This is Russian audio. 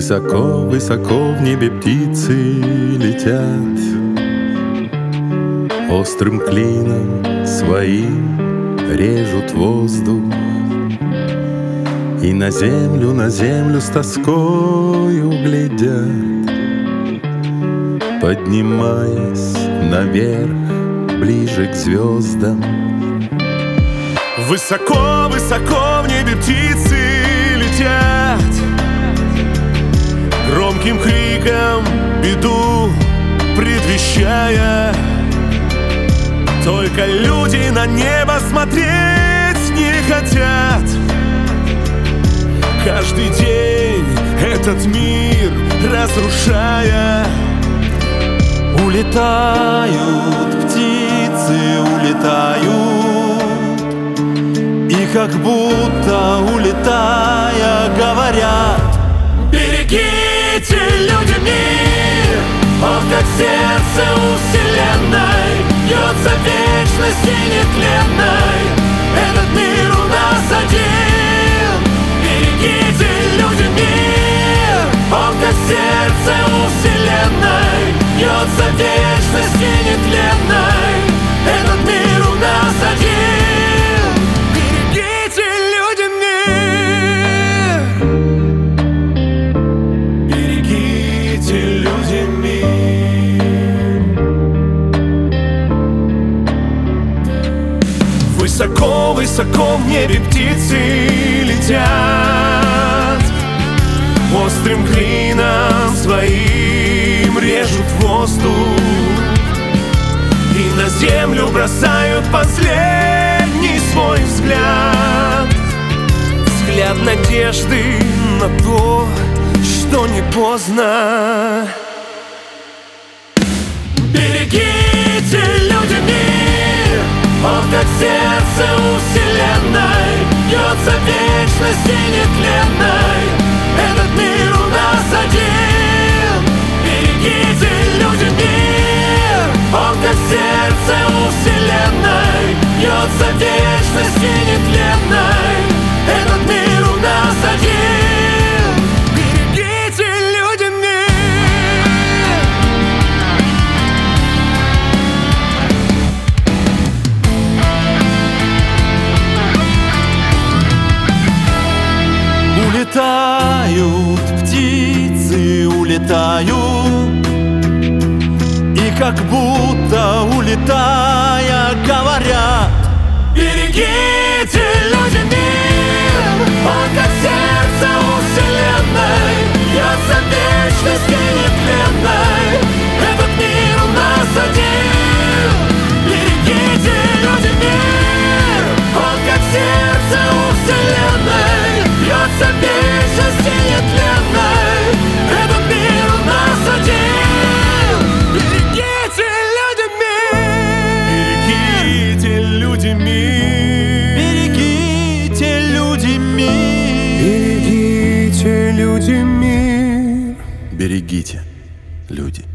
Высоко-высоко в небе птицы летят, острым клином своим режут воздух. И на землю с тоскою глядят, поднимаясь наверх, ближе к звездам. Высоко-высоко в небе птицы летят, громким криком беду предвещая. Только люди на небо смотреть не хотят. Каждый день этот мир разрушая. Улетают птицы, улетают, и как будто улетая говорят: берегите, люди, мир, он как сердце у вселенной, бьется в вечности нетленной. Этот мир у нас один. Берегите, люди, мир, он как сердце у вселенной, бьется в вечности нетленной. Этот мир у нас один. Берегите, люди, мир. Берегите, люди, мир. Высоко-высоко в небе птицы летят, острым клином своим режут воздух. И на землю бросают последний свой взгляд, взгляд надежды на то, что не поздно. Берегите, люди, мир, он как сердце у вселенной, бьется в вечности нетленной. Этот мир у нас один. Берегите, люди, мир, он как сердце у вселенной, бьется в вечности нетленной. Этот мир у нас один. Берегите, люди, мир. Улетают птицы, улетают, и как будто улетая говорят: берегите, люди, мир, он как сердце у вселенной, бьется в вечности нетленной. Этот мир у нас один. Берегите, люди, мир, он как сердце у вселенной, бьется в вечности нетленной. Этот мир у нас один. Берегите, люди, мир. Берегите, люди, мир. берегите, люди, мир. Берегите, люди, мир. Берегите, люди.